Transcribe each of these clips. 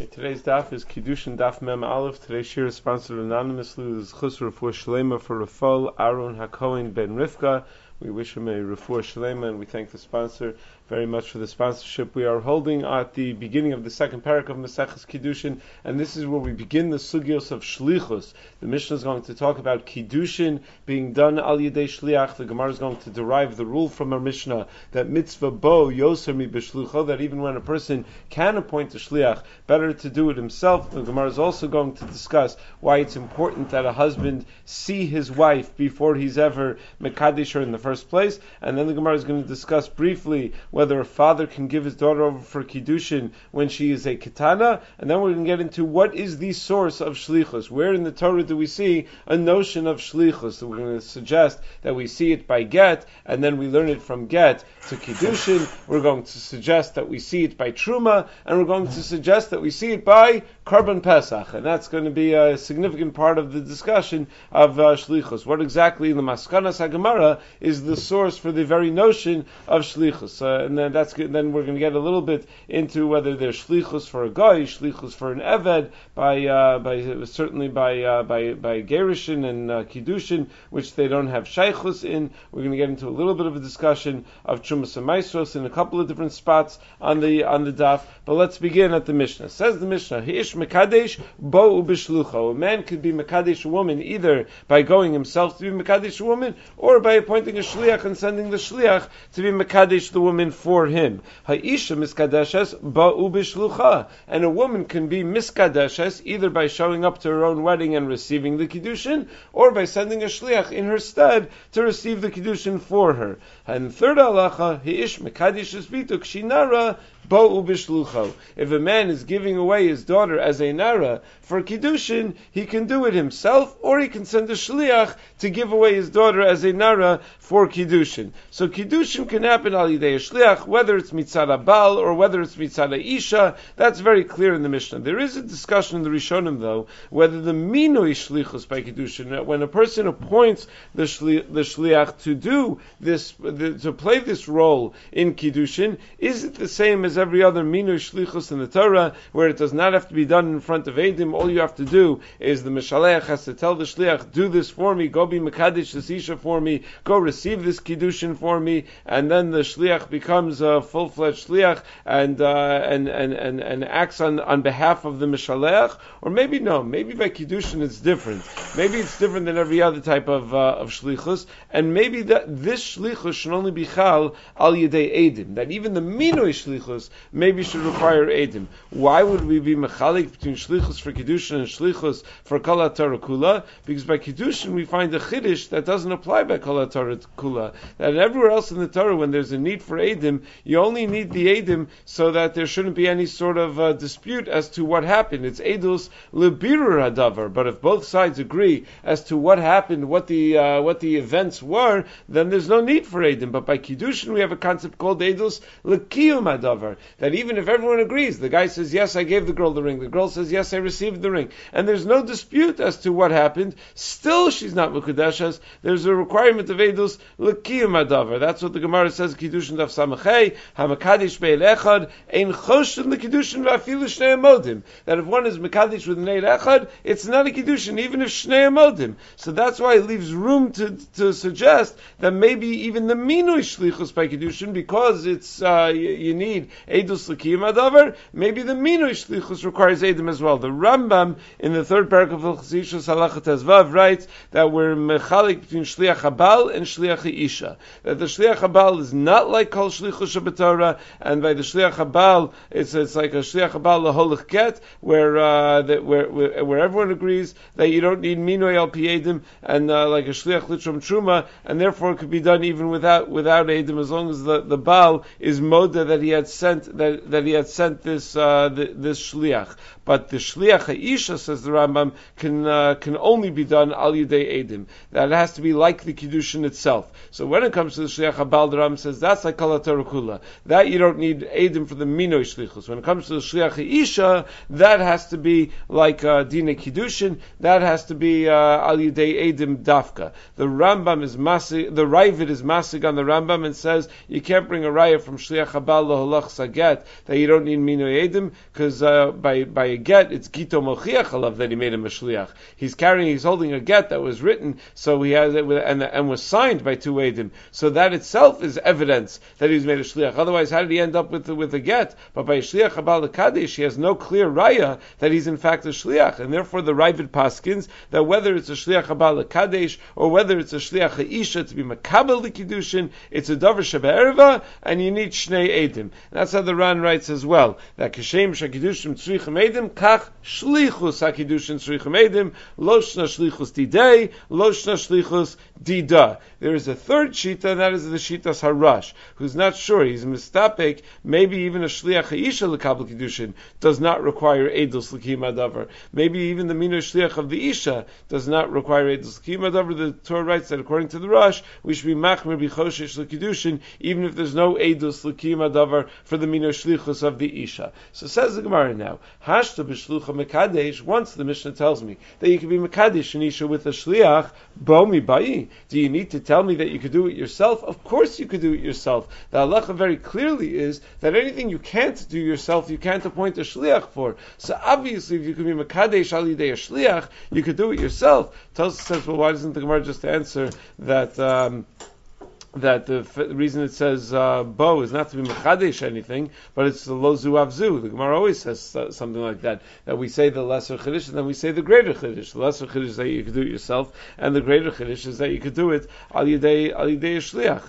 Today's daf is Kiddushin Daf Mem Aleph. Today's shir is sponsored anonymously. This is Chusra Refuah Shlema for Rafal Aaron HaKohen Ben Rivka. We wish him a Refuah Shlema, and we thank the sponsor very much for the sponsorship. We are holding at the beginning of the second parak of Maseches Kiddushin, and this is where we begin the sugyos of Shlichus. The Mishnah is going to talk about Kiddushin being done al Yedei Shliach. The Gemara is going to derive the rule from our Mishnah that mitzvah bo yoser mi b'shlucho, that even when a person can appoint a Shliach, better to do it himself. The Gemara is also going to discuss why it's important that a husband see his wife before he's ever mekadesh her in the first place, and then the Gemara is going to discuss briefly whether a father can give his daughter over for Kiddushin when she is a Ketana, and then we're going to get into what is the source of Shlichus. Where in the Torah do we see a notion of Shlichus? So we're going to suggest that we see it by Get, and then we learn it from Get to Kiddushin. We're going to suggest that we see it by Truma, and we're going to suggest that we see it by Karban Pesach, and that's going to be a significant part of the discussion of Shlichus. What exactly in the Maskanas HaGemara is the source for the very notion of Shlichus? And then then we're going to get a little bit into whether there's Shlichus for a guy, Shlichus for an Eved, by Gerishin and Kiddushin, which they don't have Shaychus in. We're going to get into a little bit of a discussion of Trumas and Maisros in a couple of different spots on the daf. But let's begin at the Mishnah. Says the Mishnah, Hi'ish Mekadesh bo ubishlucho. A man could be Mekadesh a woman either by going himself to be Mekadesh a woman, or by appointing a Shliach and sending the Shliach to be Mekadesh the woman for him. Ha'isha miskadeshes bo ubishlucha. And a woman can be miskadeshes either by showing up to her own wedding and receiving the Kiddushin, or by sending a Shliach in her stead to receive the Kiddushin for her. And third halacha, Hi'ish Mekadesh bituk shinara bo ubishlucho. If a man is giving away his daughter as a nara for Kiddushin, he can do it himself, or he can send a Shliach to give away his daughter as a nara for Kiddushin. So Kiddushin can happen al yidei Shliach, whether it's mitzad Baal or whether it's mitzad Isha. That's very clear in the Mishnah. There is a discussion in the Rishonim, though, whether the minui shlichus by Kiddushin, when a person appoints the Shliach to do this, to play this role in Kiddushin, is it the same as every other minui shlichus in the Torah, where it does not have to be done in front of Eidim? All you have to do is the Mishaleach has to tell the Shliach, do this for me, go be Mekadesh this Isha for me, go receive this Kiddushin for me, and then the Shliach becomes a full-fledged Shliach and acts on behalf of the Mishaleach. Or maybe no, maybe by Kiddushin it's different. Maybe it's different than every other type of Shlichus, and maybe that this Shlichus should only be Chal al Yedei Eidim, that even the Minoi Shlichus maybe should require Eidim. Why would we be mechalik between Shlichus for Kiddushin and Shlichus for Kol HaTorah Kula? Because by Kiddushin we find a Chiddush that doesn't apply by Kol HaTorah Kula. That everywhere else in the Torah, when there's a need for Eidim, you only need the Eidim so that there shouldn't be any sort of dispute as to what happened. It's Eidus Lebirur Hadavar. But if both sides agree as to what happened, what the events were, then there's no need for Eidim. But by Kiddushin we have a concept called Eidus Lekiyum Hadavar. That even if everyone agrees, the guy says, yes, I gave the girl the ring, the girl says, yes, I received the ring, and there's no dispute as to what happened, still she's not Mekudeshes. There's a requirement of Eidus Lekiyum Hadavar. That's what the Gemara says, Kiddushin Daf Samachei, HaMekadesh Be'el Echad, Ein Choshen L'Kiddushin V'afilu Shnei Amodim. That if one is Mekadesh with an Eid Echad, it's not a Kiddushin, even if Shnei Amodim. So that's why it leaves room to suggest that maybe even the Minui Shlichus by Kiddushin, because it's you need Eidus L'Kiyum Hadavar, maybe the Minui Shlichus requires Eidim as well. The Rambam in the third paragraph of Hilchos Ishus Halachat Tezvav writes that we're mechalik between Shliach Habal and Shliach Isha. That the Shliach Habal is not like Kol Shlichus Shabbatorah, and by the Shliach Habal it's like a Shliach Habal Leholich Get, where everyone agrees that you don't need Minui Al Pi Eidim, and like a Shliach Litrum Truma, and therefore it could be done even without Eidim, as long as the Baal is Moda that he had sent this Shliach. But the Shliach Ha'isha, says the Rambam, can only be done Al Yedei Eidim. That it has to be like the Kiddushin itself. So when it comes to the Shliach Habal, the Rambam says that's like Kol HaTorah Kula. That you don't need Eidim for the Minoi Shlichus. When it comes to the Shliach Ha'isha, that has to be like Dina Kiddushin. That has to be Al Yedei Eidim Dafka. The Rambam is Ravid is Masig on the Rambam and says you can't bring a raya from Shliach Habal Loholach a get that you don't need minui edim, because by a get it's gito mochiach alav that he made him a shliach. He's holding a get that was written, so he has it and was signed by two edim. So that itself is evidence that he was made a shliach. Otherwise, how did he end up with a get? But by a shliach habal kadesh, he has no clear raya that he's in fact a shliach, and therefore the Ravid paskins that whether it's a shliach habal kadesh or whether it's a shliach ha'isha to be makabel l'kiddushin, it's a davar shebe'erva, and you need shnei edim. That's how the Ran writes as well, that kashem shakidushim tzrichim edim kach shlichus hakidushim tzrichim edim lo shna shlichus didei lo shna shlichus dida. There is a third shita, and that is the shitas harash, who's not sure. He's mistapek. Maybe even a shliach ha'isha l'kabel kiddushin does not require edus l'kim adavar. Maybe even the minor shliach of the isha does not require edus l'kim adavar. The Torah writes that according to the Rosh, we should be machmer b'choshesh l'kiddushin, even if there's no edus l'kim adavar for the minor shlichus of the isha. So says the Gemara now, hashta b'shlucha mekadesh. Once the Mishnah tells me that you can be mekadesh an isha with a shliach, bo mi bayi. Do you need to tell me that you could do it yourself? Of course you could do it yourself. The halacha very clearly is that anything you can't do yourself, you can't appoint a shliach for. So obviously, if you could be mekadesh al yidei a shliach, you could do it yourself. Tosfos says, well, why doesn't the Gemara just answer that the reason it says bo is not to be mechadesh anything, but it's the lo zu avzu. The Gemara always says something like that we say the lesser chiddush and then we say the greater chiddush. The lesser chiddush is that you could do it yourself, and the greater chiddush is that you could do it al yidei shliach.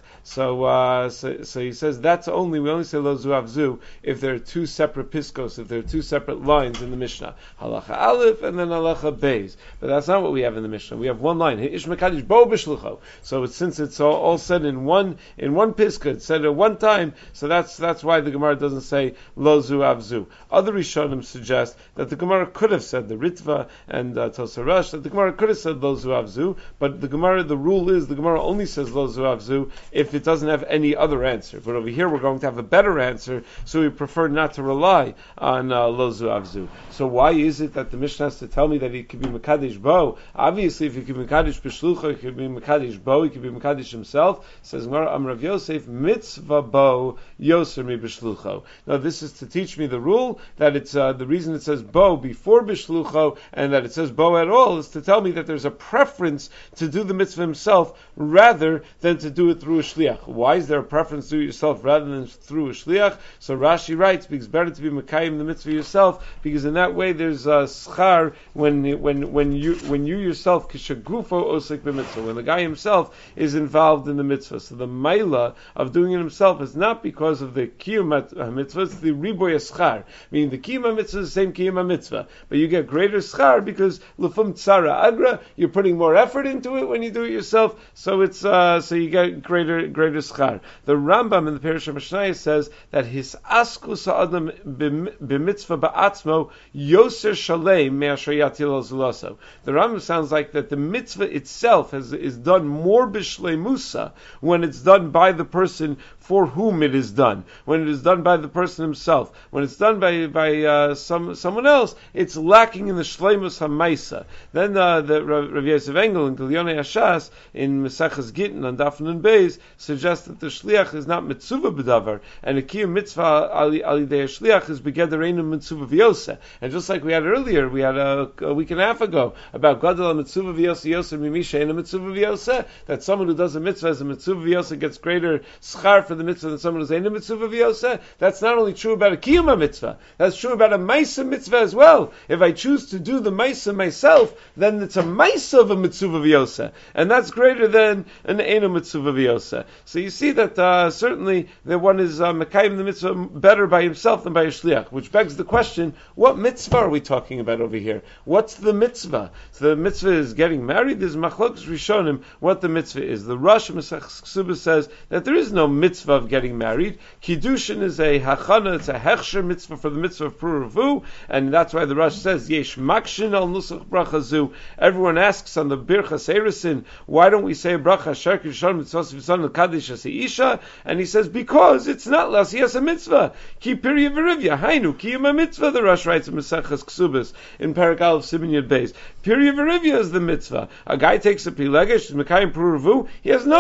So he says we only say lo zu avzu if there are two separate piskos, if there are two separate lines in the Mishnah, halacha aleph and then halacha beis. But that's not what we have in the Mishnah. We have one line, ish mekadesh bo b'shlucho. So since it's all said in one piska, it's said at one time, so that's why the Gemara doesn't say lo zu avzu. Other Rishonim suggest that the Gemara could have said, the Ritva and Tosfos Rosh, that the Gemara could have said lo zu avzu, but the rule is the Gemara only says lo zu avzu if it doesn't have any other answer. But over here we're going to have a better answer, so we prefer not to rely on lo zu avzu. So why is it that the Mishnah has to tell me that he could be mekadesh bo? Obviously, if he could be mekadesh b'shlucha, he could be mekadesh bo, he could be mekadesh himself. Says Gemara, Rav Yosef, mitzvah bo yoser mi b'shlucho. Now this is to teach me the rule that it's the reason it says bo before b'shlucho and that it says bo at all is to tell me that there's a preference to do the mitzvah himself rather than to do it through a shliach. Why is there a preference to do it yourself rather than through a shliach? So Rashi writes, because it's better to be mekayim the mitzvah yourself, because in that way there's schar when you yourself kishagufo osek b'mitzvah, when the guy himself is involved in the mitzvah. So the maila of doing it himself is not because of the kiyum mitzvah, it's the riboy schar. Meaning the kiyum mitzvah is the same kiyum mitzvah, but you get greater schar because lefum tzara agra, you're putting more effort into it when you do it yourself, so it's so you get greater schar. The Rambam in the Parish of Mishnah says that his askus ha'adam b'mitzvah ba'atzmo yoser shalem me'asher yatil al zulaso. The Rambam sounds like that the mitzvah itself is done more b'shleimusa when it's done by the person for whom it is done. When it is done by the person himself. When it's done by someone else, it's lacking in the shleimus hamaisa. Then the Rav Yosef Engel in Gilyonei Hashas in Maseches Gittin on Daf Nun Beis suggests that the shliach is not mitzvah b'davar, and a kiyum mitzvah ali dei shliach is begedereinu mitzvah v'yoseh. And just like we had earlier, we had a week and a half ago about gadol mitzvah v'yoseh yoseh mimisha and a mitzvah v'yoseh, that someone who does a mitzvah as a mitzvah v'yoseh gets greater schar for the mitzvah than someone who's in a mitzvah v'yoseh. That's not only true about a kiyum mitzvah, that's true about a maisa mitzvah as well. If I choose to do the maisa myself, then it's a maisa of a mitzvah v'yoseh, and that's greater than an ena mitzvah v'yoseh. So you see that certainly the one is mekayim the mitzvah better by himself than by a shliach, which begs the question, what mitzvah are we talking about over here? What's the mitzvah? So the mitzvah is getting married. There's machlokes rishonim what the mitzvah is. The Rosh Maseches Ksubah says that there is no mitzvah of getting married. Kiddushin is a hachana, it's a hechsher mitzvah for the mitzvah of Puravu, and that's why the Rosh says yesh makshin al nusach brachazu. Everyone asks on the birchas erisin, why don't we say a bracha shark rishon mitzvah v'son l'kadesh as isha? And he says because it's not lasiyas a mitzvah. Ki pirya v'rivya hainu kiyum a mitzvah. The Rosh writes in Maseches Ksubas in Perek Aleph Siman Yud Beis. Pirya v'rivya is the mitzvah. A guy takes a pilegesh mekayim Puravu, he has no chiyuv of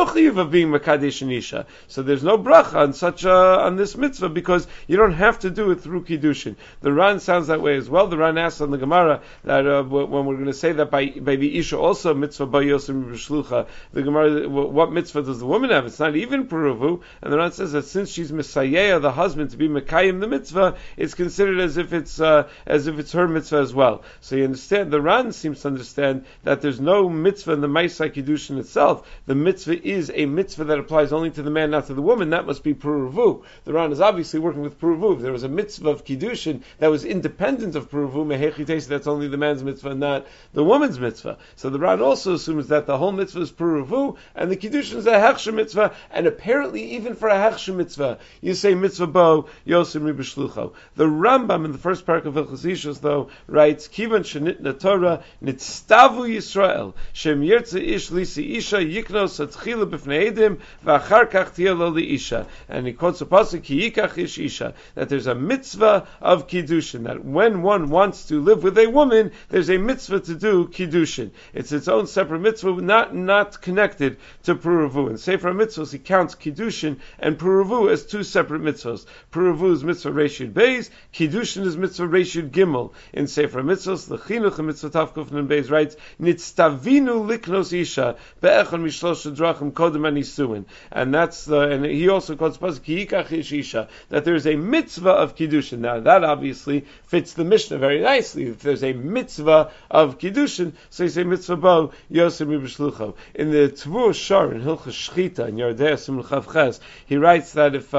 of being Mekadesh and Isha. So there's no bracha on this mitzvah because you don't have to do it through Kiddushin. The Ran sounds that way as well. The Ran asks on the Gemara that when we're going to say that by the Isha also mitzvah by Yosim B'Shlucha, the Gemara, what mitzvah does the woman have? It's not even Peruvu. And the Ran says that since she's Messiah, the husband, to be Mekayim the mitzvah, it's considered as if it's her mitzvah as well. So you understand, the Ran seems to understand that there's no mitzvah in the Maaseh Kiddushin itself. The mitzvah is a mitzvah that applies only to the man, not to the woman. That must be Peruvu. The Ran is obviously working with Peruvu. If there was a mitzvah of Kiddushin that was independent of Peruvu, Mehechi, that's only the man's mitzvah, not the woman's mitzvah. So the Ran also assumes that the whole mitzvah is Peruvu, and the Kiddushin is a Hechsher mitzvah, and apparently even for a Hechsher mitzvah, you say mitzvah bo Yosim Ribishlucho. The Rambam in the first parak of Hilchos Ishus, though, writes, Kivan shenitna Torah, nitztavu Yisrael, shem yirtze ish lisi isha, yiknos atchila b'fnei edim, v'achar kach tiyah lo li isha. And he quotes a pasuk, ki yikach ish isha, that there's a mitzvah of Kiddushin, that when one wants to live with a woman, there's a mitzvah to do Kiddushin. It's its own separate mitzvah, not connected to Peruvu. In Sefer Mitzvahs, he counts Kiddushin and Peruvu as two separate mitzvahs. Peruvu is mitzvah Reshid Beis, Kiddushin is mitzvah Reshid Gimel. In Sefer Mitzvahs, the Chinuch and mitzvah Tavkuf Nun Beis writes, Nitztavinu liknos isha be'echon mishlosh drachim kodem anisuin. And and he also quotes pasuk ki yikach ish isha, that there's a mitzvah of Kiddushin. Now that obviously fits the Mishnah very nicely. If there's a mitzvah of Kiddushin, so you say mitzvah bo Yosem Ribishlucho. In the Tvur Shor in Hilchos Shchita in Yordei Simul Chav Ches, he writes that if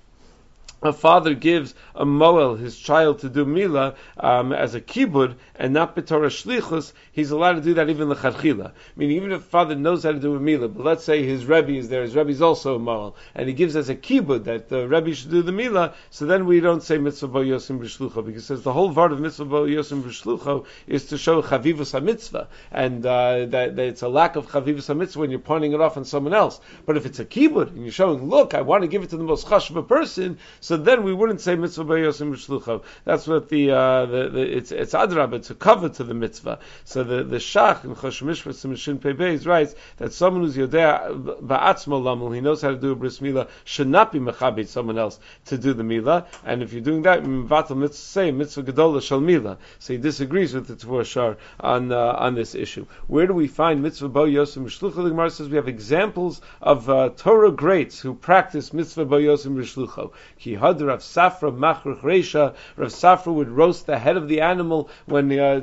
a father gives a moel, his child, to do milah as a kibud and not b'torah shlichus, he's allowed to do that even l'chadchila. Meaning, even if the father knows how to do a milah, but let's say his rebbe is there, his rebbe is also a moel, and he gives as a kibud that the rebbe should do the milah, so then we don't say mitzvah bo yosim b'shlucho, because it says the whole part of mitzvah bo yosim b'shlucho is to show chavivus ha-mitzvah, and that it's a lack of chavivus ha-mitzvah when you're pointing it off on someone else. But if it's a kibud, and you're showing, look, I want to give it to the most chashva person, so then we wouldn't say mitzvah b'yosim b'shlucho. That's what it's adrab, it's a cover to the mitzvah. So the Shach in Chosh Mishpat Mishin Pei Beis writes that someone who's yodea ba'atzmo lamul, he knows how to do a bris milah, should not be mechabit someone else to do the milah. And if you're doing that, mitzvah say mitzvah gedola shal milah. So he disagrees with the Tvur Shor on this issue. Where do we find mitzvah b'yosim b'shlucho? The Gemara says we have examples of Torah greats who practice mitzvah b'yosim b'shlucho. Ki hadra Rav Safra Machrich Reisha. Rav Safra would roast the head of the animal when he had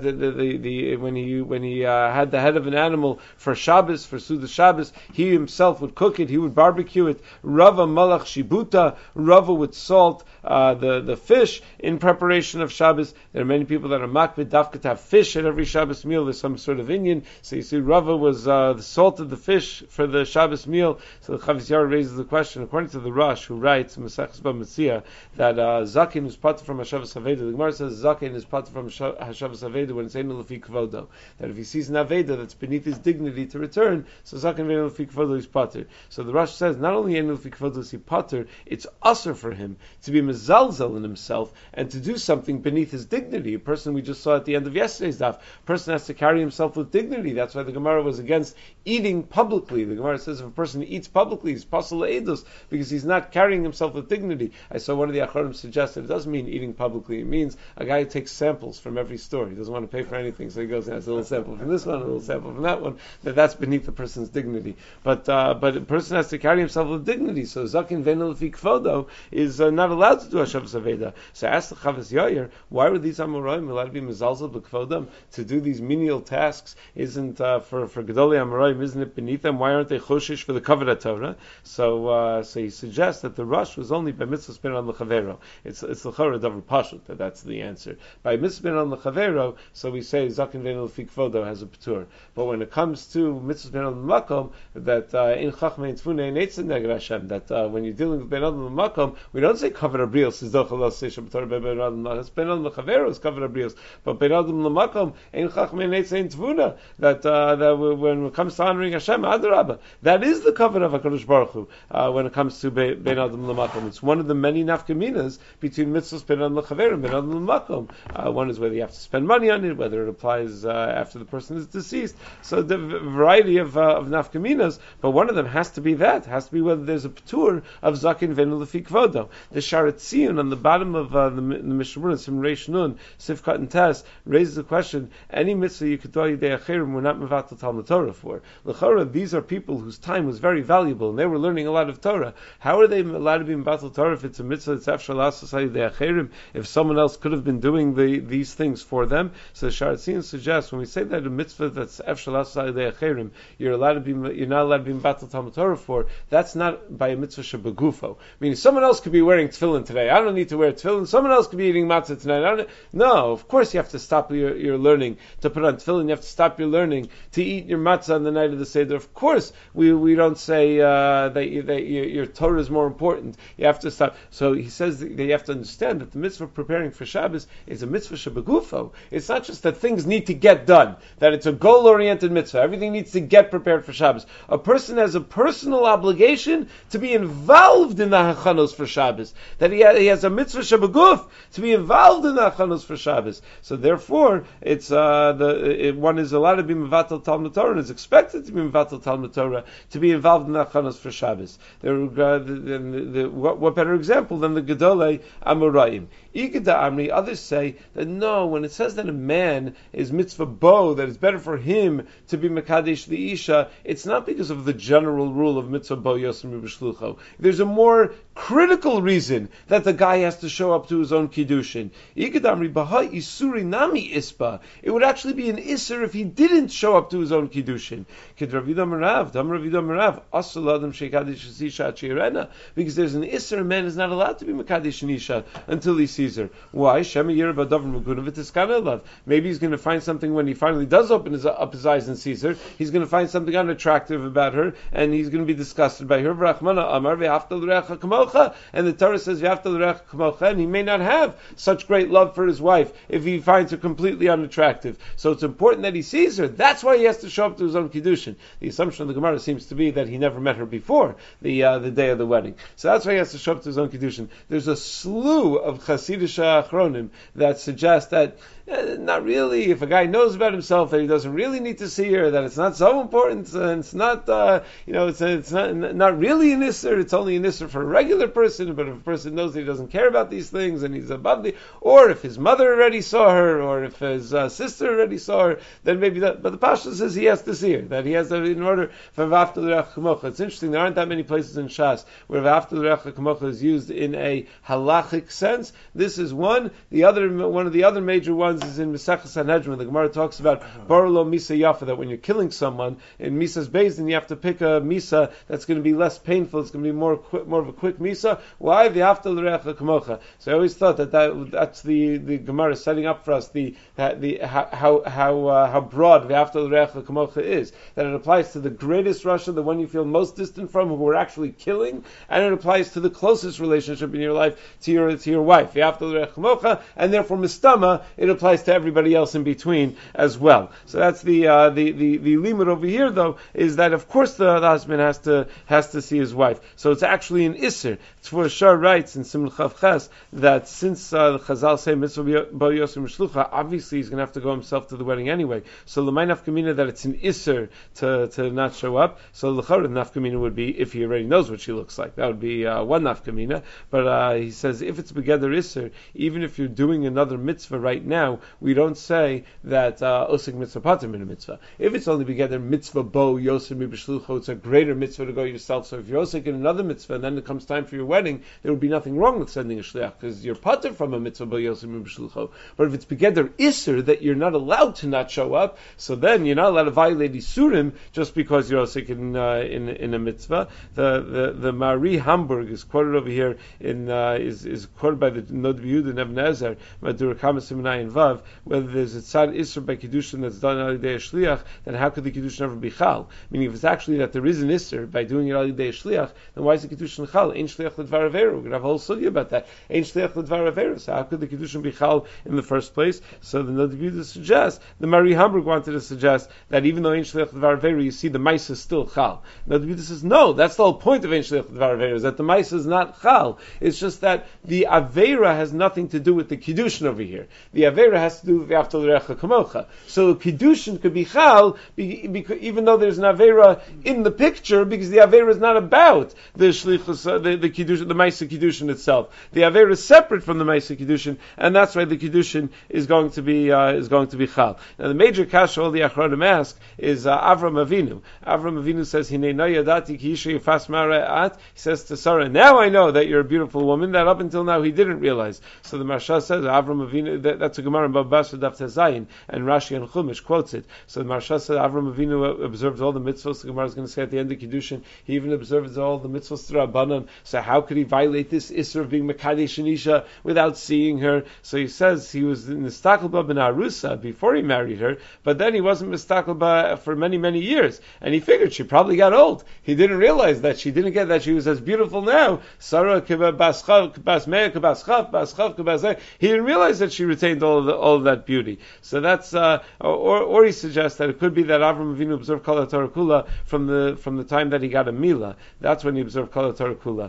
the head of an animal for Shabbos, for Suda Shabbos. He himself would cook it. He would barbecue it. Rava Malach Shibuta. Rava would salt the fish in preparation of Shabbos. There are many people that are makbid dafka to have fish at every Shabbos meal. There's some sort of Indian. So you see, Rava was salted the fish for the Shabbos meal. So the Chavis Yair raises the question, according to the Rosh, who writes Masechus B'Metzia, that Zakin is part from Hashavas Aveda. The Gemara says Zakin is part from Hashavas Aveda when it's Einu Lefi Kvodo. That if he sees an Aveda that's beneath his dignity to return, so Zakin Einu Lefi Kvodo is pater. So the Rosh says not only Einu Lefi Kvodo is he pater, it's usher for him to be mezalzel in himself and to do something beneath his dignity. A person we just saw at the end of yesterday's daf, a person has to carry himself with dignity. That's why the Gemara was against eating publicly. The Gemara says if a person eats publicly, he's pasul edus because he's not carrying himself with dignity. I saw one of the Acharonim suggested it doesn't mean eating publicly. It means a guy who takes samples from every store. He doesn't want to pay for anything, so he goes and has a little sample from this one, a little sample from that one. That's beneath the person's dignity. But a person has to carry himself with dignity. So Zakin Ve'enu Lefi Kvodo is not allowed to do Hashavas Aveda. So ask the Chavis Yair, why were these Amoraim allowed to be mezalzel b'kvodam to do these menial tasks? Isn't for Gedolei Amoraim, isn't it beneath them? Why aren't they choshish for the Kavod Torah? So he suggests that the rush was only by mitzvah spin on l'chavero. It's l'chara davar pashut that's the answer. By mitzvah spin on l'chavero, so we say Zakin Ve'enu Lefi Kvodo has a patur. But when it comes to mitzvah spin on l'makom, that in chachmei tfune neitzin neged Hashem, that when you're dealing with ben adam l'makom, we don't say Kavod Abrios is dochel say shabbatar ben adam l'makom. It's ben adam l'chavero is Kavod Abrios, but ben adam l'makom in chachmei neitzin tvuna. That when it comes to honoring Hashem, adarabba, that is the Kavod of Hakadosh Baruch Hu. When it comes to ben adam l'makom, it's one of the many nafkaminas between mitzvahs benan l'chaverim, benan l'makom. One is whether you have to spend money on it, whether it applies after the person is deceased. So the variety of nafkaminas, but one of them has to be has to be whether there's a p'tur of zakin v'enu lefi kvodo. The Sharat Tziyun on the bottom of the Mishnah, Sim Reish Nun, Sifkat and Tes, raises the question: any mitzvah you could do yidei achirim, we're not mevatel Talmud Torah for. L'chora, these are people whose time was very valuable and they were learning a lot of Torah. How are they allowed to be mevatel Torah if it's a mitzvah that's after lasas yidei achirim? If someone else could have been doing these things for them, so Sharat Tziyun suggests when we say that a mitzvah that's after lasas yidei achirim, you're not allowed to be mevatel Talmud Torah for. That's not by a mitzvah shebegufo. Meaning someone else could be wearing tefillin today. I don't need to wear tefillin. Someone else could be eating matzah tonight. No, of course you have to stop your learning to put on tefillin. You have to stop your learning to eat your matzah on the night of the Seder. Of course, we don't say that your Torah is more important. You have to stop. So he says that you have to understand that the mitzvah of preparing for Shabbos is a mitzvah shebegufo. It's not just that things need to get done, that it's a goal-oriented mitzvah. Everything needs to get prepared for Shabbos. A person has a personal obligation to be involved in the hachanos for Shabbos. That he has a mitzvah shebeguf to be involved in the hachanos for Shabbos. So therefore, it's one is allowed to be mevatel Talmud Torah and is expected to be mevatel Talmud Torah to be involved in the hachanos for Shabbos. What better example than the Gedolei Amoraim? Igada Amri, others say that no, when it says that a man is mitzvah bo, that it's better for him to be mekadesh the isha, it's not because of the general rule of mitzvah bo yosem b'shlucho. There's a more critical reason that the guy has to show up to his own kiddushin. Igada Amri baha isuri nami ispa. It would actually be an isser if he didn't show up to his own kiddushin. Kid Rav Yehuda Merav, Dam Rav Yehuda Merav, asur l'adam sheikadesh isha chirena, because there's an isser, a man is not allowed to be mekadesh an isha until he sees her. Why? Maybe he's going to find something when he finally does open up his eyes and sees her. He's going to find something unattractive about her, and he's going to be disgusted by her. And the Torah says, and he may not have such great love for his wife if he finds her completely unattractive. So it's important that he sees her. That's why he has to show up to his own kiddushin. The assumption of the Gemara seems to be that he never met her before the day of the wedding. So that's why he has to show up to his own kiddushin. There's a slew of Hasidic Achronim that suggest that not really, if a guy knows about himself that he doesn't really need to see her, that it's not so important, and it's not it's not really an isser, it's only an isser for a regular person, but if a person knows that he doesn't care about these things and he's above or if his mother already saw her, or if his sister already saw her, then maybe that, but the Pasha says he has to see her, that he has to, in order for V'afta l'reacha kamocha. It's interesting, there aren't that many places in Shas where V'afta l'reacha kamocha is used in a halachic sense. This is one of the other major ones is in Mesechus Sanhedrin. The Gemara talks about Barolo Misa Yafa, that when you're killing someone in Misa's Beis Din, you have to pick a Misa that's going to be less painful. It's going to be more of a quick Misa. Why? The After L'Recha Kamocha. So I always thought that's the Gemara setting up for us how broad the After L'Recha Kamocha is. That it applies to the greatest Rasha, the one you feel most distant from, who we're actually killing, and it applies to the closest relationship in your life, to your wife. The After L'Recha Kamocha, and therefore Mistama, it applies to everybody else in between as well. So that's the limit over here, though, is that of course the husband has to see his wife. So it's actually an isser. Tzvur Shar writes in Simul Chav Ches that since the Chazal say mitzvah bo yosem shlucha, obviously he's going to have to go himself to the wedding anyway. So l'may nafkamina that it's an isser to not show up. So l'chara nafkamina would be if he already knows what she looks like. That would be one nafkamina. But he says if it's begeder isser, even if you're doing another mitzvah right now, we don't say that osik mitzvah pater min a mitzvah. If it's only begeder mitzvah bo yosem b'shlucha, it's a greater mitzvah to go yourself. So if you're osik in another mitzvah and then it comes time for your wedding, there would be nothing wrong with sending a shliach because you're pater from a mitzvah bo yosem b'shlucha. But if it's begeder isser that you're not allowed to not show up, so then you're not allowed to violate isurim just because you're osik in a mitzvah. The Mari Hamburg is quoted over here is quoted by the Nod B'Yehuda and Ibn Ezer, Madur Kama Simonai and Vav. above, whether there's a tzad isser by kiddushin that's done al yidei shliach, then how could the kiddushin ever be chal? Meaning, if it's actually that there is an isser by doing it al yidei shliach, then why is the kiddushin chal? Ein shliach l'dvar averu. We're going to have a whole sugya about that. Ein shliach l'dvar averu. So how could the kiddushin be chal in the first place? So the Nodibida suggests, the Mari Hamburg wanted to suggest that even though Ein shliach l'dvar averu, you see the maisa is still chal. Nodibida says no. That's the whole point of Ein shliach l'dvar averu, is that the maisa is not chal. It's just that the avera has nothing to do with the kiddushin over here. The avera has to do with v'aftal l'recha kamocha. So kiddushin could be chal, even though there's an avera in the picture, because the avera is not about the shlichus, the kiddushin, the maisa kiddushin itself. The avera is separate from the maisa kiddushin, and that's why the kiddushin is going to be chal. Now the major kasha all the achronim ask is Avram Avinu. Avram Avinu says, "Hinei no yadati ki isha yifas ma'at." He says to Sarah, "Now I know that you're a beautiful woman." That up until now he didn't realize. So the Maharsha says, Avram Avinu. That's a Gemara in Bava Basra Daf Tezayin, and Rashi and Chumash quotes it. So the Maharsha says Avram Avinu observed all the mitzvahs. The Gemara is going to say at the end of Kiddushin, he even observed all the mitzvahs to Rabbanan. So how could he violate this isser of being Mekadesh and Isha without seeing her? So he says he was in the Stakelba ben Arusa before he married her, but then he wasn't Mistakelba for many, many years. And he figured she probably got old. He didn't realize that she didn't get that she was as beautiful now. Sarah he didn't realize that she retained all of that beauty. So that's or he suggests that it could be that Avram Avinu observed Kol HaTorah Kula from the time that he got a Mila. That's when he observed Kol HaTorah Kula.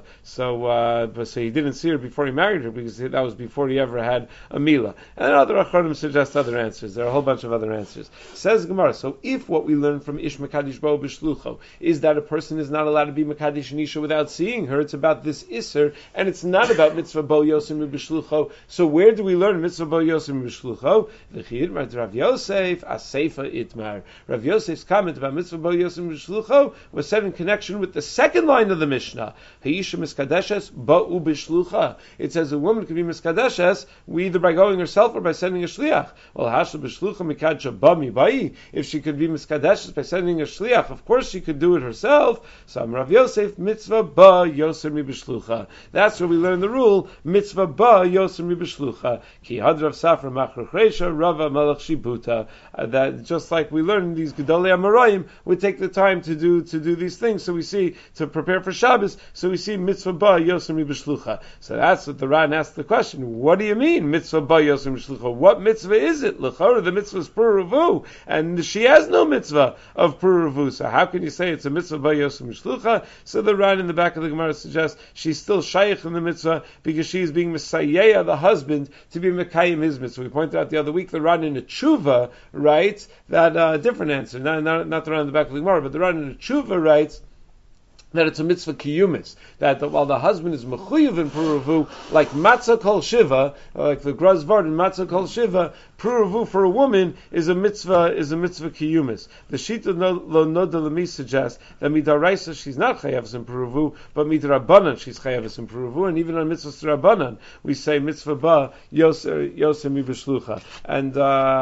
So he didn't see her before he married her, because that was before he ever had a Mila. And other Achronim suggest other answers. There are a whole bunch of other answers. Says Gemara, so if what we learn from Ish Mekadesh Bo B'Shlucho is that a person is not allowed to be Mekadesh Nisha without seeing her, it's about this Isser, and it's not about Mitzvah Bo Yosim B'Shlucho. So where do we learn Mitzvah Bo Yosim B'Shlucho? V'chid Rav Yosef Aseifa Itmar. Rav Yosef's comment about Mitzvah Bo Yosim B'Shlucho was said in connection with the second line of the Mishnah. Ha'isha Miskadeshes Bo'u B'Shlucha. It says a woman can be Miskadeshes either by going herself or by sending a shliach. Well, Hashel B'Shlucha Mikadcha Bami Bai. If she could be Miskadeshes by sending a shliach, of course she could do it herself. So Rav Yosef Mitzvah Ba Yoser Mi B'Shlucha. That's where we learn the rule Mitzvah Ba Yoser Mi B'Shlucha. Ki Had Rav Safra Machar Chreisha Rava Malach Shibuta. That just like we learn these Gedolei Amoraim would take the time to do these things. So we see to prepare for Shabbos. So we see Mitzvah Ba Yoser Mi B'Shlucha. So that's what the Ran asked the question. What do you mean Mitzvah Ba Yoser Mi B'Shlucha? What mitzvah is it? L'chora, the mitzvah is Puravu, and she has no mitzvah of Puravu. So how can you say it's a mitzvah Ba Yoser Mi B'Shlucha? So the Ran in the back of the Gemara suggests she's still shaykh in the mitzvah because she is being Messiah, the husband, to be Mekayim his mitzvah. We pointed out the other week the Ran in a tshuva writes that different answer, not the Ran in the back of the Gemara, but the Ran in a tshuva writes that it's a mitzvah kiyumis, that while the husband is mechuyev in Puravu, like matzah kol shiva, like the Grazvard in matzah kol shiva, Puravu for a woman is a mitzvah kiyumis. The Shita lo noda lemi suggests that midaraisa she's not chayavas in Puravu, but midrabanan she's chayavas in Puravu, and even on mitzvahs drabanan we say mitzvah ba yoser mi b'shlucha. And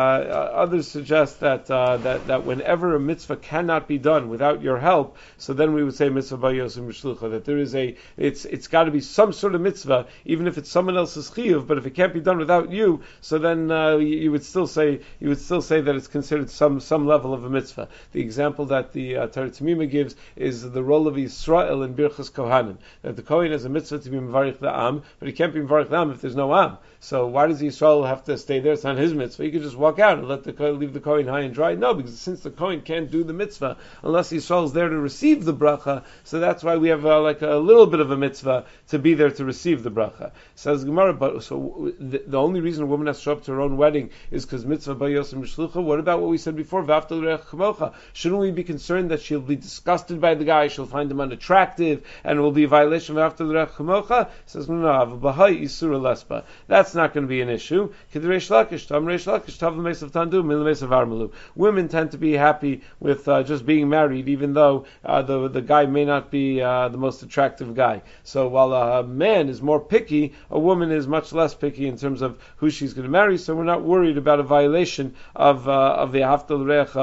others suggest that whenever a mitzvah cannot be done without your help, so then we would say mitzvah ba yoser mi b'shlucha. That there is it's got to be some sort of mitzvah, even if it's someone else's chiyuv, but if it can't be done without you, so then you would still say that it's considered some level of a mitzvah. The example that the Torah Tamima gives is the role of Yisrael in Birchas Kohanim. That the Kohen has a mitzvah to be Mevarich the Am, but he can't be Mevarich the Am if there's no Am. So why does Yisrael have to stay there? It's not his mitzvah. He could just walk out and leave the Kohen high and dry. No, because since the Kohen can't do the mitzvah unless Yisrael is there to receive the bracha, so that's why we have like a little bit of a mitzvah to be there to receive the bracha. Says Gemara, but so the only reason a woman has to show up to her own wedding is because mitzvah ba yosim b'shlucha. What about what we said before? V'aftal l'reach kamocha. Shouldn't we be concerned that she'll be disgusted by the guy, she'll find him unattractive, and it will be a violation of v'aftal l'reach kamocha? Says no, v'bahai isura lesba. That's not going to be an issue. K'dreish lakish tam reish lakish tav l'mesav tandu min l'mesav armalu. Women tend to be happy with just being married, even though the guy may not be the most attractive guy. So while a man is more picky, a woman is much less picky in terms of who she's going to marry. So we're not worried about a violation of the haftal recha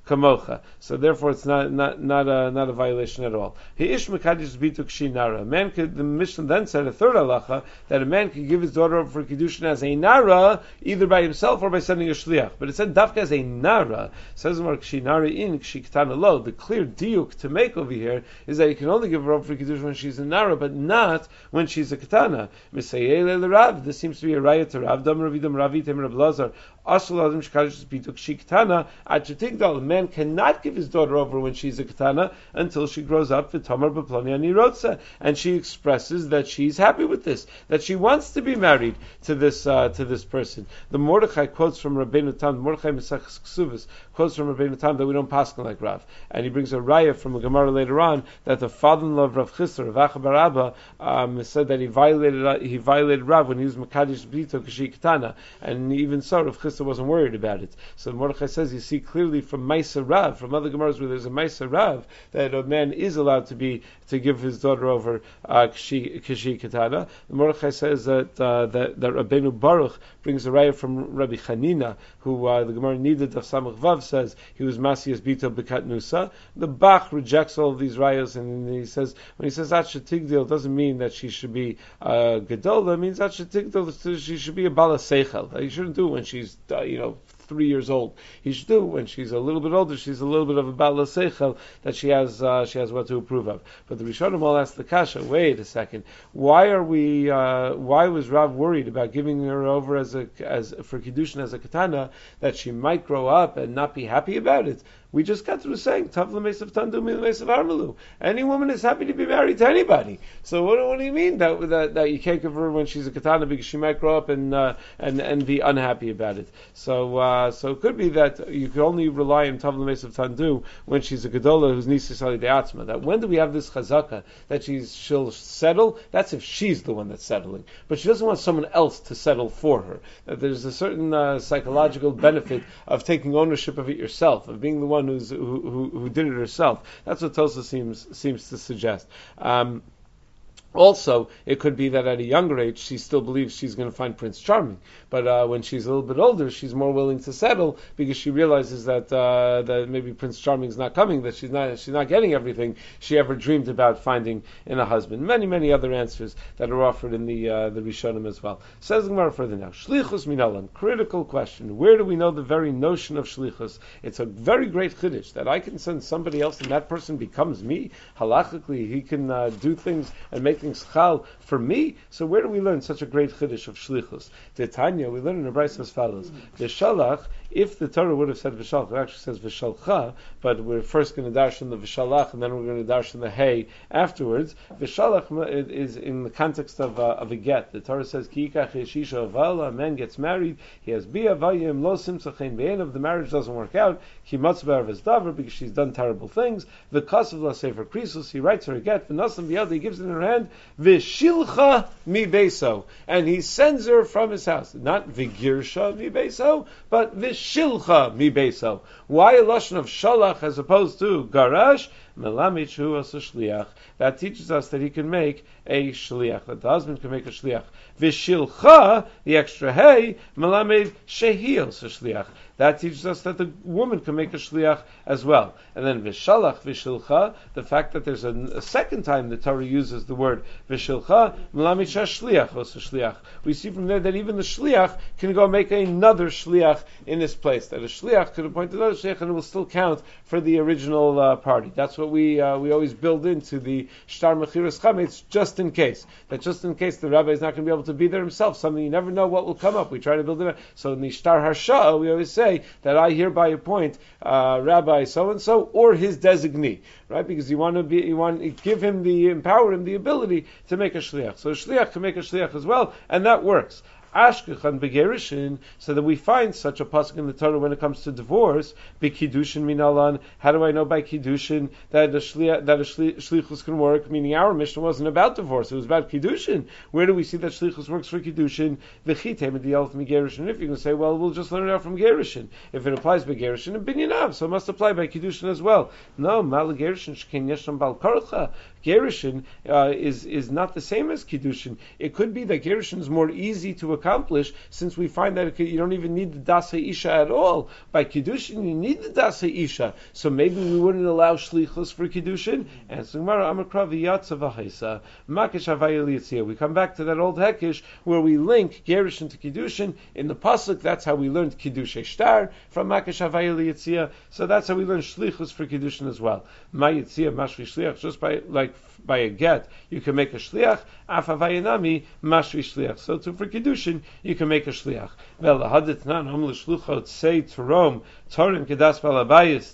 kamocha. So therefore, it's not a violation at all. He'ish mekadosh bituk shinara. A man could. The Mishnah then said a third halacha that a man could give his daughter over for kiddushin as a nara, either by himself or by sending a shliach. But it said dafka as a nara. Says Mar kshinara in kshiktana lo. The clear diuk to make over here is that you can only give her over for kiddushin when she's a nara, but not when she's a katana. Misayele l'Rav. This seems to be a raya to Rav. Dam Ravidam Ravitem Rav Lazar. Asuladim shkadosh bituk shiktana. Achatigdal. A man cannot give his daughter over when she's a katana until she grows up. V'tamar b'plani ani rotza, and she expresses that she's happy with this, that she wants to be married to this person. The Mordechai quotes from Rabbeinu Tam. Mordechai Mesach Ksuvas quotes from Rabbeinu Tam that we don't paskin like Rav, and he brings a raya from a Gemara later on that the father-in-law of Rav Chisda, Rav Acha bar Abba, said that he violated Rav when he was Mekadosh Bito K'shi Ketana, and even so Rav Chisda wasn't worried about it. So Mordechai says you see clearly from Maisa Rav, from other Gemaras where there's a Maisa Rav, that a man is allowed to give his daughter over K'shi Ketana. The Mordechai says that Rabbeinu Baruch brings a raya from Rabbi Chanina, who the Gemara needed of Samach Vav says he was Masias Bito Bekat Nusa. The Bach rejects all of these rayas, and he says when he says Acha Tigdil, doesn't mean that she should be Gedola. It means Acha Tigdil, she should be a Bala Seichel. He shouldn't do it when she's 3 years old. He should do when she's a little bit older. She's a little bit of a Bala Seichel that she has what to approve of. But the Rishonim all asked the kasha. Wait a second. Why was Rav worried about giving her over as for kiddushin as a katana, that she might grow up and not be happy about it? We just got through saying Tav l'mesav tandu mi l'mesav armalu. Any woman is happy to be married to anybody. So what do you mean that you can't give her when she's a katana because she might grow up and be unhappy about it? So it could be that you could only rely on Tav l'mesav tandu when she's a gedola who's nisa sali de'atzma. That when do we have this chazaka that she'll settle? That's if she's the one that's settling, but she doesn't want someone else to settle for her. That there's a certain psychological benefit of taking ownership of it yourself, of being the one who did it herself. That's what Tosa seems to suggest. Also, it could be that at a younger age she still believes she's going to find Prince Charming, but when she's a little bit older, she's more willing to settle because she realizes that maybe Prince Charming is not coming, that she's not getting everything she ever dreamed about finding in a husband. Many other answers that are offered in the Rishonim as well. Says the Gemara further now. Shlichus minalan. Critical question. Where do we know the very notion of shlichus? It's a very great chiddush that I can send somebody else and that person becomes me. Halachically, he can do things and make things chal for me. So where do we learn such a great chiddush of shlichus? The Tanya, we learn in the Brayso as follows: the shalach. If the Torah would have said v'shalach, it actually says v'shalcha, but we're first going to darshan the v'shalach, and then we're going to darshan the hey afterwards. V'shalach is in the context of a get. The Torah says ki yikach yeshisha aval, a man gets married, he has bia vayim lo simsachein be'en, of the marriage doesn't work out, ki matzbar v'zdavar, because she's done terrible things. V'kasav la sefer krisus, he writes her a get, v'nasam b'yad, he gives it in her hand, v'shilcha mi beso, and he sends her from his house. Not v'girsha mi beso, but v'shilcha mi beso. Why a lashon of shalach as opposed to garash? Melamid shu as a shliach. That teaches us that he can make a shliach, that the husband can make a shliach. V'shilcha, the extra hey, melamid shehi as a shliach. That teaches us that the woman can make a shliach as well. And then v'shalach v'shilcha, the fact that there's a second time the Torah uses the word v'shilcha, melamid shashliach as a shliach. We see from there that even the shliach can go make another shliach in this place. That a shliach could appoint another shliach and it will still count for the original party. That's what we always build into the shtar mechiras chametz, just in case. That just in case the rabbi is not going to be able to be there himself. Something you never know what will come up. We try to build it. So in the shtar harsha, we always say that I hereby appoint Rabbi so and so or his designee, right? Because you want to give him empower him the ability to make a shliach. So a shliach can make a shliach as well, and that works. Ashkechan begerishin, so that we find such a pasuk in the Torah when it comes to divorce. B'kiddushin minalan. How do I know by kiddushin that a shlichus can work? Meaning our mission wasn't about divorce; it was about kiddushin. Where do we see that shlichus works for kiddushin? V'chitem ediyalf migerishin. If you can say, well, we'll just learn it out from gerishin. If it applies by gerishin and binyanav, so it must apply by kiddushin as well. No, mal gerishin shkein yesham bal karcha. Gerushin is not the same as kiddushin. It could be that gerushin is more easy to accomplish, since we find that you don't even need the Das HaIsha at all. By Kiddushin, you need the Das HaIsha. So maybe we wouldn't allow Shlichus for Kiddushin. And so we come back to that old Hekish where we link Gerushin to Kiddushin. In the Pasuk, that's how we learned Kiddush Shtar from Makish Havaya Liyitzia. So that's how we learn Shlichus for Kiddushin as well. Ma Yitzia Mashvi Shliach, just by a get, you can make a Shliach. Af Havayanami Mashvi Shliach. So for Kiddushin, you can make a Shliach. Well, Haditnan Hom L'Shluchot Say Torom Torim Kedas Balabayis.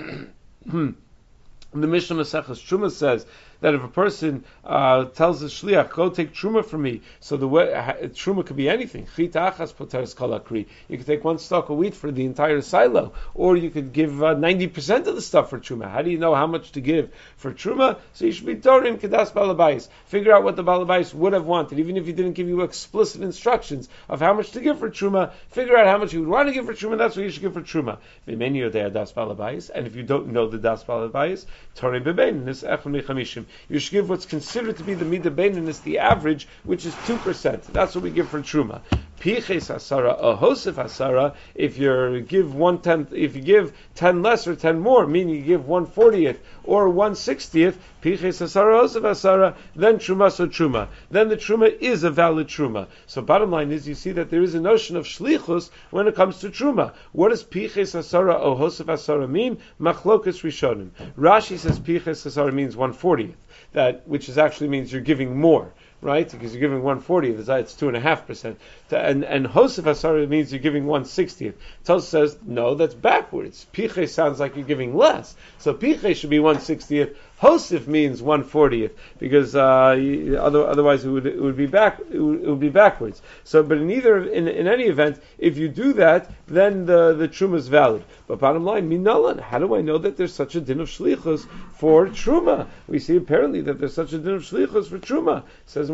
The Mishnah Maseches Truma says that if a person tells the shliach, go take truma from me, so the way, truma could be anything. Chita achas poteres kol hakri. You could take one stalk of wheat for the entire silo, or you could give 90% of the stuff for truma. How do you know how much to give for truma? So you should be torim kedas balabais. Figure out what the balabais would have wanted, even if he didn't give you explicit instructions of how much to give for truma. Figure out how much you would want to give for truma. That's what you should give for truma. V'meni yodei das balabais, and if you don't know the das balabais, torim bebein nis echon mechamishim. You should give what's considered to be the midah beininus, the average, which is 2%. That's what we give for truma. Piches hasara, a hosef hasara. If you give 1/10, if you give 10 less or 10 more, meaning you give 1/40th or 1/60th, piches hasara hosef hasara, then truma so truma. Then the truma is a valid truma. So bottom line is, you see that there is a notion of shlichus when it comes to truma. What does piches hasara o hosef hasara mean? Machlokas rishonim. Rashi says piches hasara means 1/40th. That which is actually means you're giving more, right? Because you're giving 1/40th, it's 2.5%. And Hosef Hasara means you're giving 1/60th. Tosfos says, no, that's backwards. Piche sounds like you're giving less. So Piche should be 1/60th. Hosef means 1/40th, because otherwise it would be backwards. So, but in any event, if you do that, then the truma is valid. But bottom line, minalan, how do I know that there's such a din of shlichus for truma? We see apparently that there's such a din of shlichus for truma. Says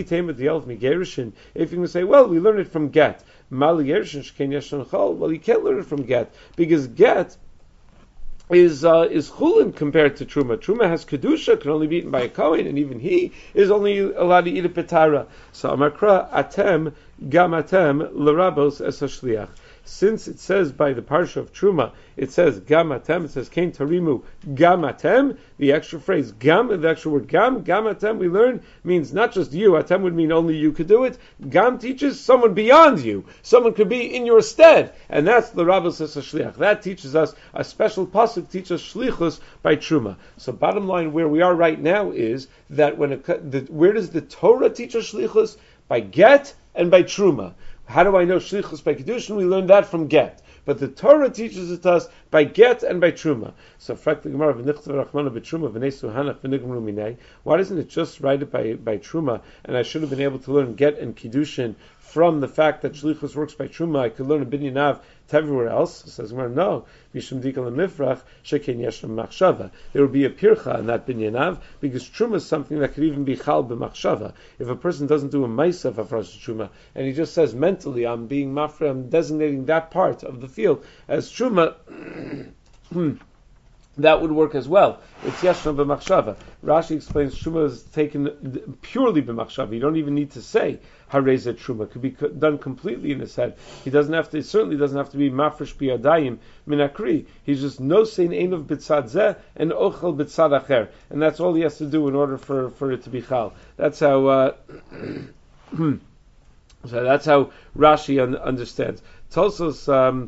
if you can say, well, we learn it from get. Well, you can't learn it from get, because get is chulin compared to truma. Truma has kedusha, can only be eaten by a kohen, and even he is only allowed to eat a petara. So amakra atem gamatem l'rabos es hashliach. Since it says by the parsha of Truma, it says gamatem, it says kein tarimu gamatem, the extra phrase gam, the extra word gamatem, we learn means not just you. Atem would mean only you could do it. Gam teaches someone beyond you. Someone could be in your stead. And that's the Rabbos es Shliach. That teaches us a special pasuk, teaches shlichus by Truma. So bottom line, where we are right now is that where does the Torah teach us shlichus? By get and by Truma. How do I know shlichus by Kiddushin? We learn that from get. But the Torah teaches it to us by get and by truma. So, why doesn't it just write it by truma? And I should have been able to learn get and kiddushin from the fact that shlichus works by truma. I could learn a binyan to everywhere else. It says, no, there will be a pircha in that binyan because truma is something that could even be chal b'machshava. If a person doesn't do a ma'isa of afrash truma, and he just says mentally, I'm designating that part of the field as truma, that would work as well. It's yeshna b'machshava. Rashi explains truma is taken purely b'machshava. You don't even need to say hareza truma. It could be done completely in his head. He certainly doesn't have to be mafresh biyadayim minakri. He's just no sein einav b'tzad zeh and ochel b'tzad acher, and that's all he has to do in order for it to be chal. That's how. So that's how Rashi understands. Tosfos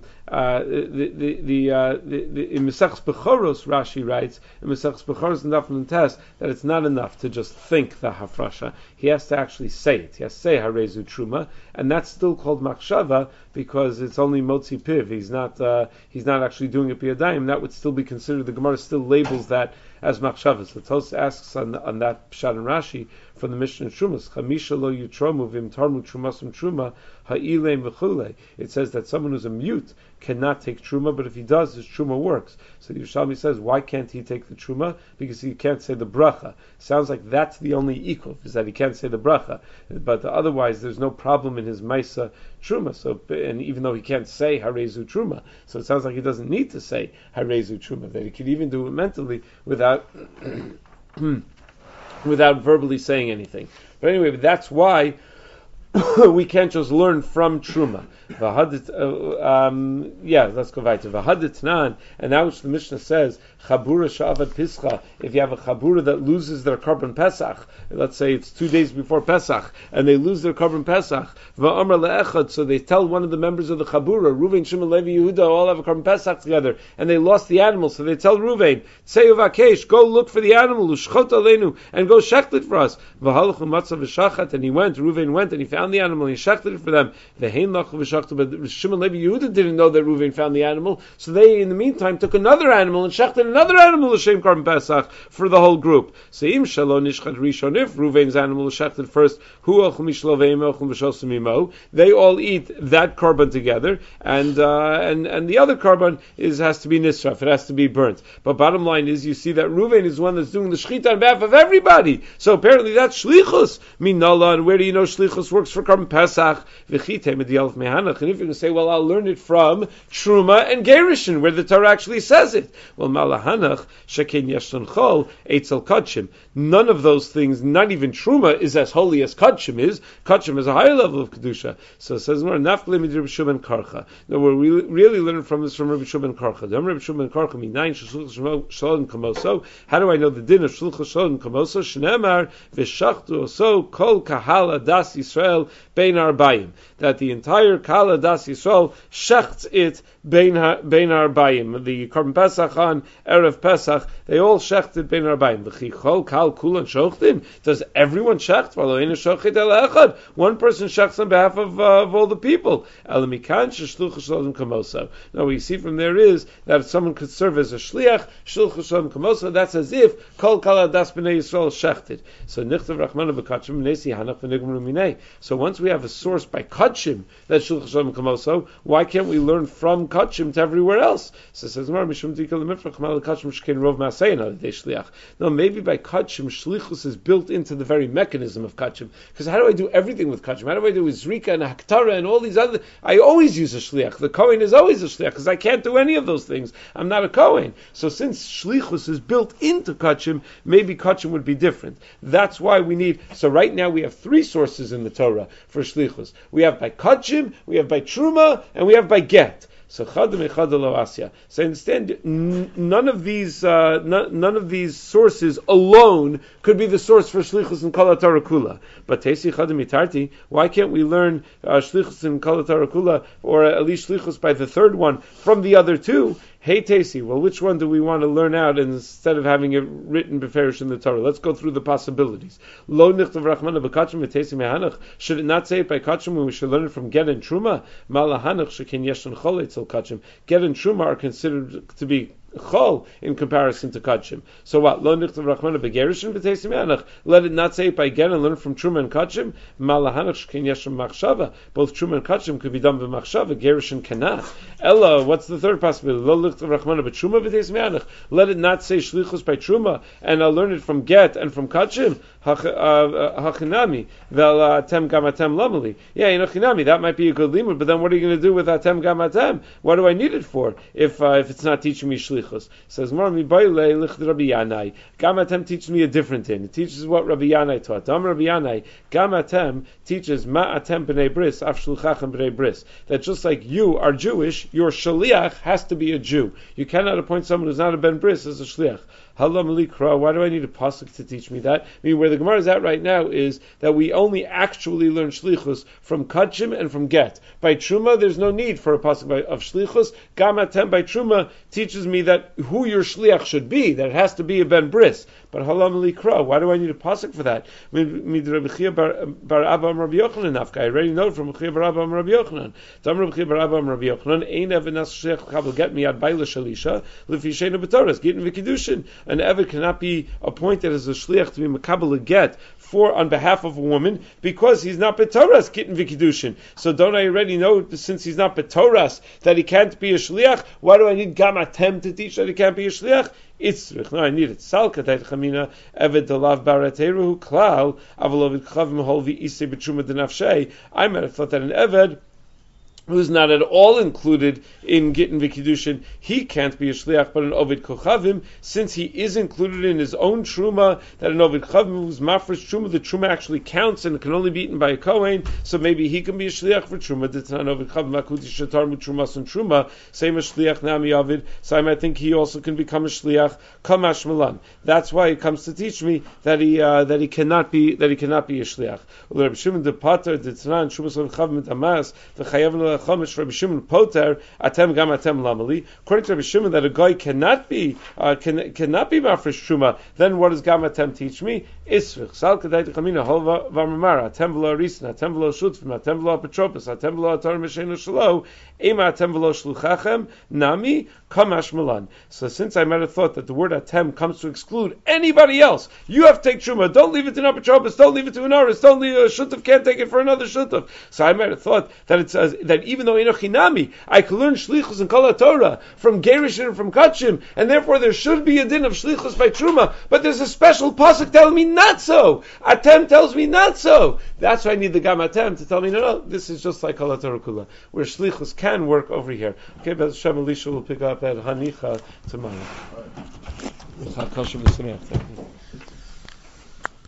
in Mesechus Bechoros, Rashi writes in Mesechus Bechoros and Daf Tes that it's not enough to just think the hafrasha. He has to actually say it. He has to say harezu truma, and that's still called machshava because it's only motzi piv. He's not actually doing it biyadayim. That would still be considered. The Gemara still labels that as machshava. So Tosfos asks on that pshat and Rashi from the Mishnah Trumas, Chamisha lo yutromu vim tarmu trumasum truma ha'ilem v'chule. It says that someone who's a mute cannot take truma, but if he does, his truma works. So the Yerushalmi says, why can't he take the truma? Because he can't say the bracha. Sounds like that's the only equal, is that he can't say the bracha. But otherwise, there's no problem in his maisa truma. So, and even though he can't say harezu truma, so it sounds like he doesn't need to say harezu truma. That he could even do it mentally without without verbally saying anything. But anyway, that's why we can't just learn from Truma. Let's go weiter. V'haditnan, and now which the Mishnah says, Chabura shavad pischa, if you have a Chabura that loses their carbon Pesach, let's say it's 2 days before Pesach, and they lose their carbon Pesach, v'amar le'echad, so they tell one of the members of the Chabura, Reuven, Shimon, Levi, Yehuda, all have a carbon Pesach together, and they lost the animal, so they tell Reuven, Tseyu v'akesh, go look for the animal, u'shchot aleinu, and go shecht it for us. V'halach u'matzav v'shachat, and he went, Reuven went, and he found the animal, and he shechted it for them. V'hein lach v'shachtu, but Shimon, Levi, Yehuda didn't know that Reuven found the animal, so they, in the meantime, took another animal and shechted another animal l'shem carbon Pesach for the whole group. So im shalom nishchad rishon, if Reuven's animal is shechted first, hu ochel mishloveim ochel v'shosem imo, they all eat that carbon together, and the other carbon has to be nisraf, it has to be burnt. But bottom line is, you see that Reuven is the one that's doing the shechita on behalf of everybody. So apparently that's shlichus minala, and where do you know shlichus works for carbon Pesach? V'chitei mediyalef mehanach, and if you're going to say, well, I'll learn it from Truma and Gerushin, where the Torah actually says it. Well, malahanach shekein yeshon chol eitzel kachim. None of those things, not even Truma, is as holy as kachim is. Kachim is a higher level of kedusha. So it says more nafle mid Rabbi Shimon Karcha. Now we're really learning from this from Rabbi Shimon Karcha. Rabbi Shimon Karcha minayin shluchos shalom kamoso. How do I know the din of shluchos shalom kamoso? Shneimar v'shachtu oso kol kahal adas Yisrael bein arbayim. That the entire Kala Das Yisrael shechts it bein arbayim. The Korban Pesach on Erev Pesach, they all shechted bein arbayim. V'chichol kal kulan shochtin. Does everyone shecht? One person shechts on behalf of all the people. Elamikan sheshluch shalom kamoso. Now what you see from there is that if someone could serve as a shliach, shluch shalom kamoso, that's as if kol Kala Das b'nei Yisrael shechted. So nichtav rachmana b'kachim nesi hanach v'nigmru minei. So once we have a source by Kachim, that's Shulchan Shalom Kamoso, why can't we learn from Kachim to everywhere else? So it says, no, maybe by Kachim, Shlichus is built into the very mechanism of Kachim. Because how do I do everything with Kachim? How do I do Zrika and Haktara and all these other... I always use a Shliach. The Kohen is always a Shliach, because I can't do any of those things. I'm not a Kohen. So since Shlichus is built into Kachim, maybe Kachim would be different. That's why we need... So right now we have 3 sources in the Torah for Shlichus. We have by Kachim, we have by Truma, and we have by Get. So chadam echad lo asya. So understand, none of these sources alone could be the source for shlichus and kol haTorah kula. But teisi chadam itarti, why can't we learn shlichus and kol haTorah kula, or at least shlichus by the third one from the other 2? Hey Tasi, well, which one do we want to learn out instead of having it written beferish in the Torah? Let's go through the possibilities. Lo nichtav rachmana b'kachim v'tesi mehanach. Should it not say it by kachim when we should learn it from Get and Truma? Malahanach shekin yeshon chol etzel kachim. Get and Truma are considered to be chol in comparison to kachim. So what? Lo nichtav rachmana b'gerushin v'tesi mehanach. Let it not say it by Get and learn from Truma and kachim. Malahanach shekin yeshon machshava. Both Truma and kachim could be done by machshava. Gerushin cannot. Ella, what's the third possibility? Lo let it not say shlichus by Truma, and I'll learn it from Get and from Kachim. Hachinami vel atem gamatem lamali. Yeah, chinami, that might be a good limud, but then what are you going to do with atem gamatem? What do I need it for if it's not teaching me shlichus? It says more mi baile lich Rabbi Yanai. Gamatem teaches me a different thing. It teaches what Rabbi Yanai taught. Rabbi Yanai, gamatem teaches ma atem b'nei bris af shluchachem b'nei bris. That just like you are Jewish, your shaliach has to be a Jew. You cannot appoint someone who's not a ben bris as a shliach. Halam likra. Why do I need a pasuk to teach me that? I mean, where the Gemara is at right now is that we only actually learn shlichus from kachim and from Get. By Truma, there's no need for a pasuk of shlichus. Gamatem by Truma teaches me that who your shliach should be, that it has to be a ben bris. But halam likra. Why do I need a pasuk for that? I already know from Rabbi Chia bar Abba Rabbi Yochanan. Rabbi Chia bar Abba Rabbi Yochanan ain't ever nas shliach kabel get me ad baila shalisha lefishena b'toras gittin v'kiddushin. An eved cannot be appointed as a shliach to be makabel a get on behalf of a woman because he's not betoras gittin v'kiddushin. So don't I already know, since he's not betoras, that he can't be a shliach? Why do I need gamatem to teach that he can't be a shliach? Itzrich. No, I need it. Salkatayt chamina eved delav barateru klal avolovid chavim holvi isei b'truma denafshei. I might have thought that an eved who's not at all included in Gittin V'Kiddushin, he can't be a shliach, but an Ovid Kochavim, since he is included in his own truma, that an Ovid Kochavim who's mafresh truma, the truma actually counts and can only be eaten by a Kohen, so maybe he can be a shliach for truma. That's not Ovid Kochavim, Akuti Shatar Mu Trumas and Truma, same as shliach Nami Ovid, so I think he also can become a shliach, Kamash Malan. That's why he comes to teach me that he cannot be a shliach. Rabbi Shimon de Pater, the Tanan, Trumas Ovid Kochavim Tamas, the Chayav Chomish Rabbi Shimon Poter Atem Gam Atem Lamali. According to Rabbi Shimon, that a guy cannot be mafresh truma. Then what does Gam Atem teach me? Isrich Sal Kadai Chamina Holva Vamamara Atem V'lo Risna Atem V'lo Shutvim Atem V'lo Petropus Atem V'lo Atar Meshenu Shalo Ema Atem V'lo Shluchachem Nami Kamash Malan. So since I might have thought that the word Atem comes to exclude anybody else, you have to take truma. Don't leave it to an Petropus. Don't leave it to an Oris. Don't leave a Shutav. Can't take it for another Shutav. So I might have thought that it's that even though Inochinami, I could learn Shlichus and Kol Torah from Gerishin and from Kachim, and therefore there should be a din of Shlichus by Truma, but there's a special pasuk telling me not so. Atem tells me not so. That's why I need the Gam Atem to tell me, no, this is just like Kol Torah Kula, where Shlichus can work over here. Okay, but Hashem Elisha will pick up at Hanicha tomorrow.